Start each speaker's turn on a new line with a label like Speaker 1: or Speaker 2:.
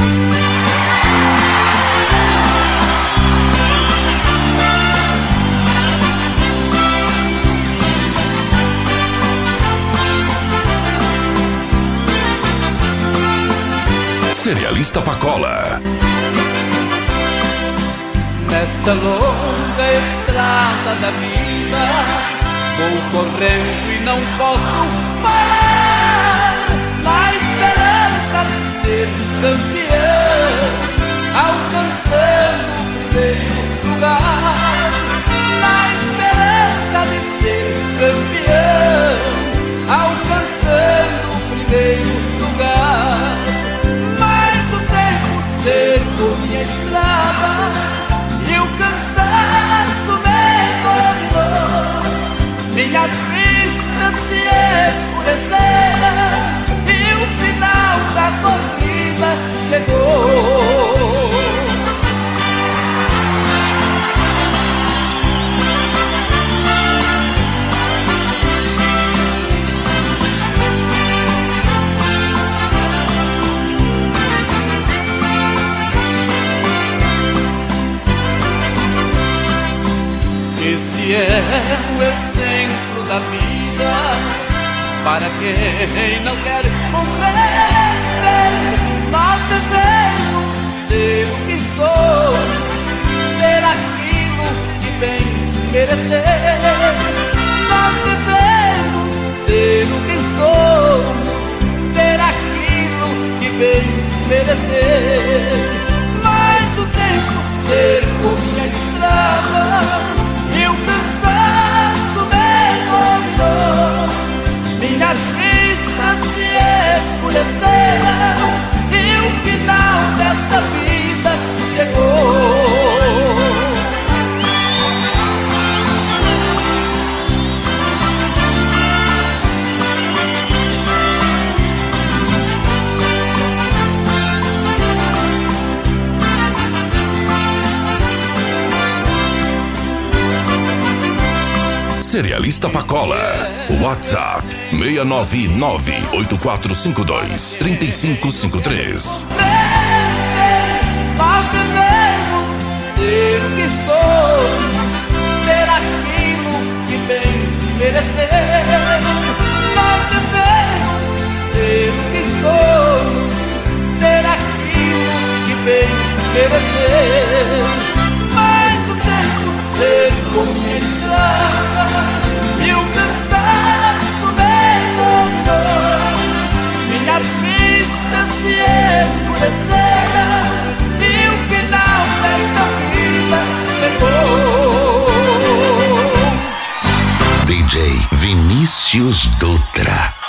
Speaker 1: Cerealista Pacola.
Speaker 2: Nesta longa estrada da vida, vou correndo e não posso parar, na esperança de ser campeão, alcançando o primeiro lugar. Na esperança de ser campeão, alcançando o primeiro lugar. Mas o tempo cercou minha estrada e o cansaço me dominou. Minhas vistas se escureceram e o final da corrida chegou. Este é o exemplo da vida para quem não quer morrer. Nós devemos ser o que somos, ser aquilo que bem merecer. Nós devemos ser o que somos, ser aquilo que bem merecer. Mas o tempo cercou minha estrada e o cansaço me dominou. Minhas vistas se escureceram e o final desta vida chegou.
Speaker 1: Cerealista Pacola. WhatsApp 699-8452-3553.
Speaker 2: Nós devemos ser o que somos, ser aquilo que bem merecer. Nós devemos ser o que somos, ser aquilo que bem merecer. Mas o tempo cercou minha estrada e o cansaço me dominou. Minhas vistas se escureceram e o final desta vida chegou.
Speaker 3: DJ Vinícius Dutra.